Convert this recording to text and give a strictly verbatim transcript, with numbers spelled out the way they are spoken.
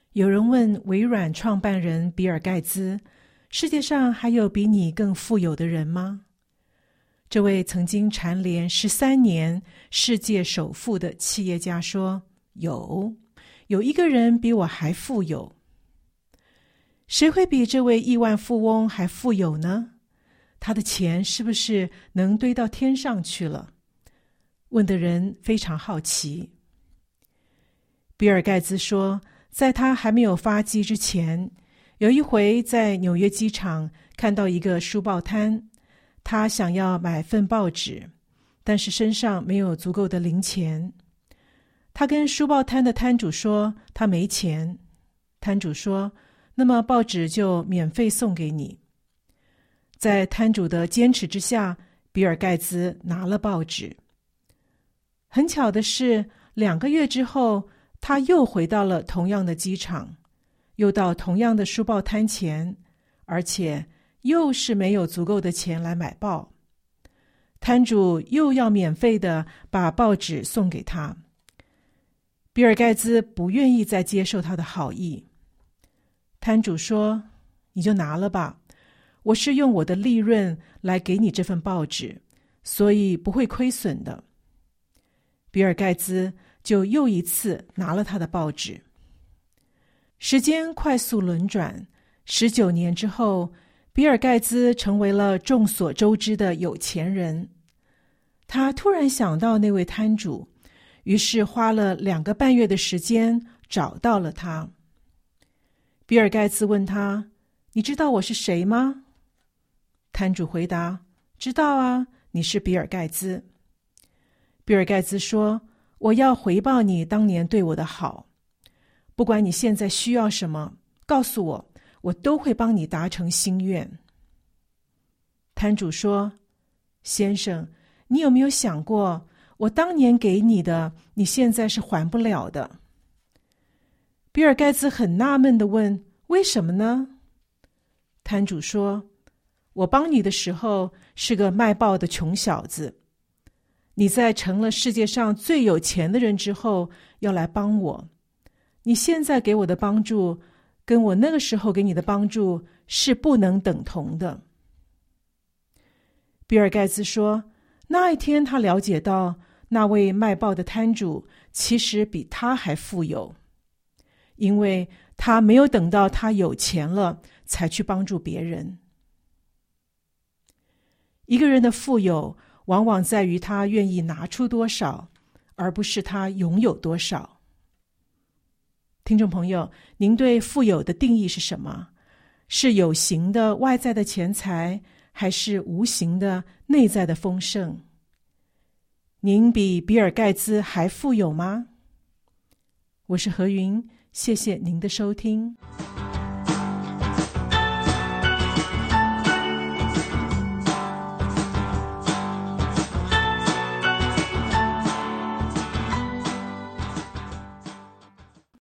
有人问微软创办人比尔盖茨，世界上还有比你更富有的人吗？这位曾经蝉联十三年世界首富的企业家说，有，有一个人比我还富有。谁会比这位亿万富翁还富有呢？他的钱是不是能堆到天上去了？问的人非常好奇。比尔盖茨说，在他还没有发迹之前，有一回在纽约机场看到一个书报摊，他想要买份报纸，但是身上没有足够的零钱。他跟书报摊的摊主说他没钱，摊主说，那么报纸就免费送给你。在摊主的坚持之下，比尔盖茨拿了报纸。很巧的是，两个月之后，他又回到了同样的机场，又到同样的书报摊前，而且又是没有足够的钱来买报。摊主又要免费的把报纸送给他。比尔盖茨不愿意再接受他的好意。摊主说，你就拿了吧，我是用我的利润来给你这份报纸，所以不会亏损的。比尔盖茨就又一次拿了他的报纸。时间快速轮转，十九年之后，比尔盖茨成为了众所周知的有钱人。他突然想到那位摊主，于是花了两个半月的时间找到了他。比尔盖茨问他，你知道我是谁吗？摊主回答，知道啊，你是比尔盖茨。比尔盖茨说，我要回报你当年对我的好，不管你现在需要什么，告诉我，我都会帮你达成心愿。摊主说，先生，你有没有想过，我当年给你的，你现在是还不了的。比尔盖茨很纳闷地问，为什么呢？摊主说，我帮你的时候是个卖报的穷小子，你在成了世界上最有钱的人之后要来帮我，你现在给我的帮助跟我那个时候给你的帮助是不能等同的。比尔盖茨说，那一天他了解到那位卖报的摊主其实比他还富有，因为他没有等到他有钱了才去帮助别人。一个人的富有往往在于他愿意拿出多少，而不是他拥有多少。听众朋友，您对富有的定义是什么？是有形的外在的钱财，还是无形的内在的丰盛？您比比尔盖茨还富有吗？我是何云，谢谢您的收听。